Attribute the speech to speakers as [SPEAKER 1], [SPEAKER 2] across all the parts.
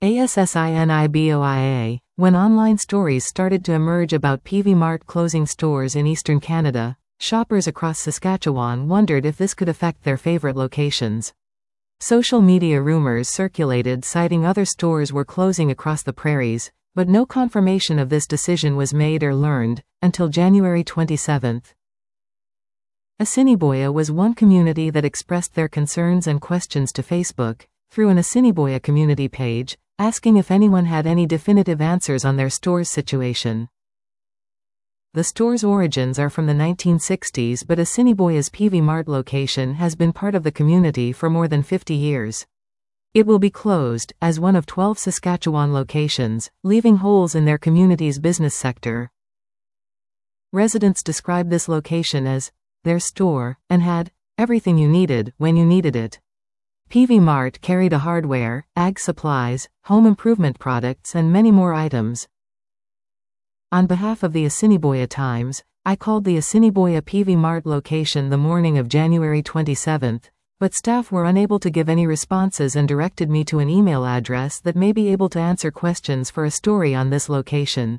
[SPEAKER 1] ASSINIBOIA, when online stories started to emerge about PV Mart closing stores in eastern Canada, shoppers across Saskatchewan wondered if this could affect their favorite locations. Social media rumors circulated citing other stores were closing across the prairies, but no confirmation of this decision was made or learned, until January 27. Assiniboia was one community that expressed their concerns and questions to Facebook, through an Assiniboia community page, asking if anyone had any definitive answers on their store's situation. The store's origins are from the 1960s, but Assiniboia's PV Mart location has been part of the community for more than 50 years. It will be closed, as one of 12 Saskatchewan locations, leaving holes in their community's business sector. Residents describe this location as their store, and had everything you needed when you needed it. PV Mart carried a hardware, ag supplies, home improvement products and many more items. On behalf of the Assiniboia Times, I called the Assiniboia PV Mart location the morning of January 27, but staff were unable to give any responses and directed me to an email address that may be able to answer questions for a story on this location.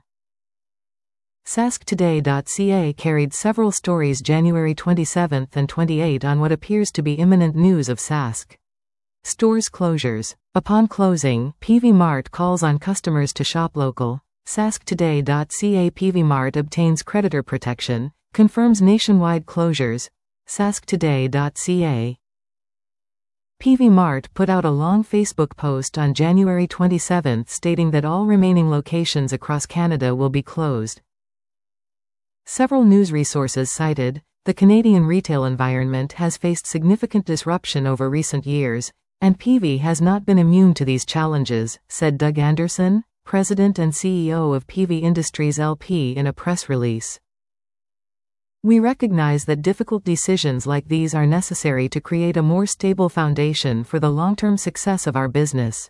[SPEAKER 1] SaskToday.ca carried several stories January 27 and 28 on what appears to be imminent news of Sask stores closures. Upon closing, PV Mart calls on customers to shop local. SaskToday.ca PV Mart obtains creditor protection, confirms nationwide closures. SaskToday.ca PV Mart put out a long Facebook post on January 27 stating that all remaining locations across Canada will be closed. Several news resources cited, the Canadian retail environment has faced significant disruption over recent years, and PV has not been immune to these challenges, said Doug Anderson, President and CEO of PV Industries LP in a press release. We recognize that difficult decisions like these are necessary to create a more stable foundation for the long-term success of our business.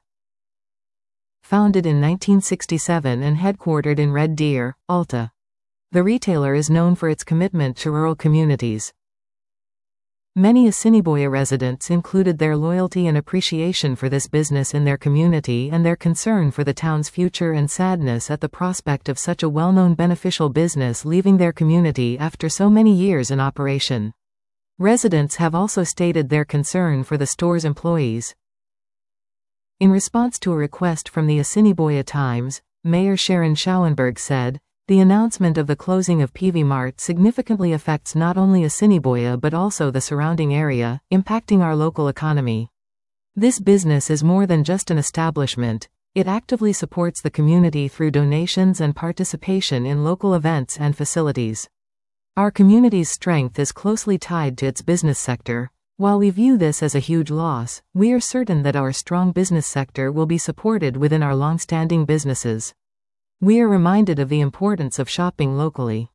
[SPEAKER 1] Founded in 1967 and headquartered in Red Deer, Alta, the retailer is known for its commitment to rural communities. Many Assiniboia residents included their loyalty and appreciation for this business in their community and their concern for the town's future and sadness at the prospect of such a well-known beneficial business leaving their community after so many years in operation. Residents have also stated their concern for the store's employees. In response to a request from the Assiniboia Times, Mayor Sharon Schauenberg said, "The announcement of the closing of PV Mart significantly affects not only Assiniboia but also the surrounding area, impacting our local economy. This business is more than just an establishment, it actively supports the community through donations and participation in local events and facilities. Our community's strength is closely tied to its business sector. While we view this as a huge loss, we are certain that our strong business sector will be supported within our long-standing businesses. We are reminded of the importance of shopping locally."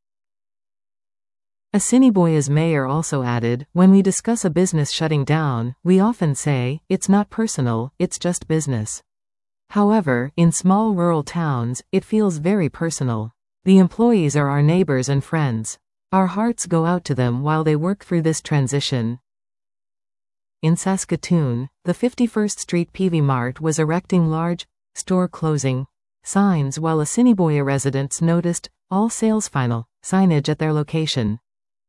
[SPEAKER 1] Assiniboia's mayor also added, "When we discuss a business shutting down, we often say, it's not personal, it's just business. However, in small rural towns, it feels very personal. The employees are our neighbors and friends. Our hearts go out to them while they work through this transition." In Saskatoon, the 51st Street PV Mart was erecting large, store closing signs while Assiniboia residents noticed, "All sales final" signage at their location.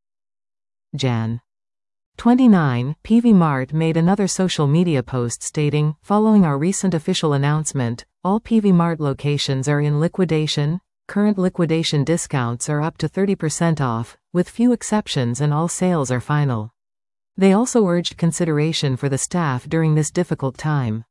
[SPEAKER 1] Jan. 29, PV Mart made another social media post stating, "Following our recent official announcement, all PV Mart locations are in liquidation. Current liquidation discounts are up to 30% off, with few exceptions, and all sales are final." They also urged consideration for the staff during this difficult time.